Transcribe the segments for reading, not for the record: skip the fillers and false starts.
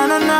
na na,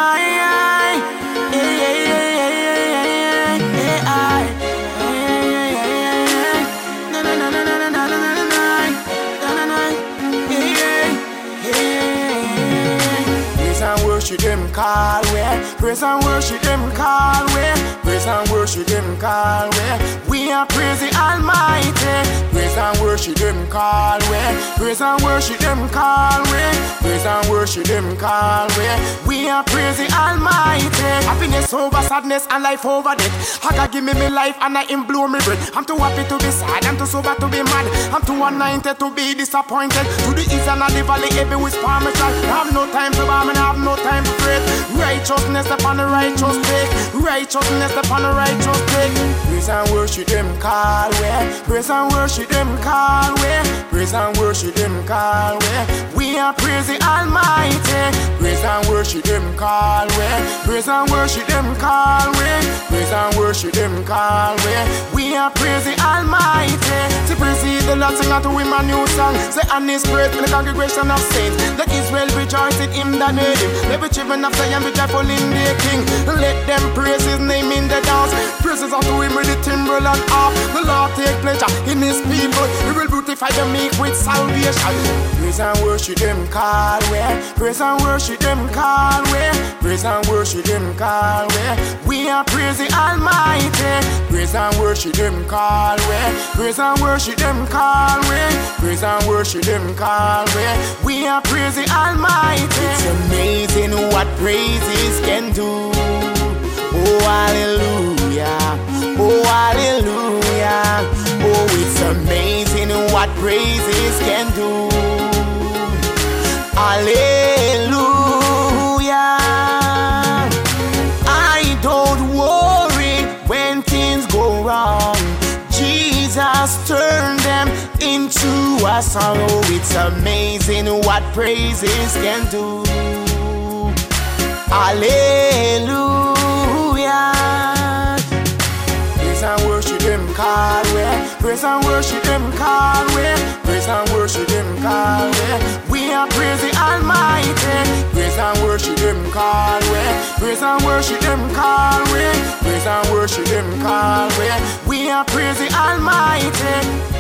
praise and worship them call way. Praise and worship them call way. Praise and worship them call way. We are praise the Almighty. Praise and worship them call way. Praise and worship them call way. Praise and worship them call way. We are praise the Almighty. Happiness over sadness and life over death. Haga give me life and I him blow me breath. I'm too happy to be sad, I'm too sober to be mad. I'm too anointed to be disappointed. To the east and the valley, every whisper me try. I have no time to bomb and I have no time to fret. Righteousness upon the righteous take. Righteousness upon the righteous take. Praise and worship them call way. Praise and worship them call way. Praise and worship them call way. We are praise the Almighty. Praise and worship them call way. Praise and worship them call way. Praise and worship them call way. We are praise the Almighty. To praise the Lord, sing out to him a new song. Say on his praise in the congregation of saints. Let Israel rejoice in him that made him. Let the children of Zion be joyful in their king. Let them praise his name in the dance. Praises unto him with the timbrel and harp. The Lord take pleasure in his people. He will beautify the meek with salvation. Praise and worship them call way. Praise and worship them call way. Praise and worship them call way. We are praise the Almighty. Praise and worship them call way. Praise and worship them call way. Praise and worship them call way. We are praise the Almighty. It's amazing what praises can do. Oh hallelujah. Oh hallelujah. Oh, it's amazing what praises can do. Hallelujah. I don't worry when things go wrong. Jesus turned them into a sorrow. It's amazing what praises can do. Hallelujah. Praise and worship them call way. Praise and worship them call way. Praise and worship them call way. We are praise the Almighty. Praise and worship them call way. Praise and worship them call way. Praise and worship them call way. We are praise the Almighty.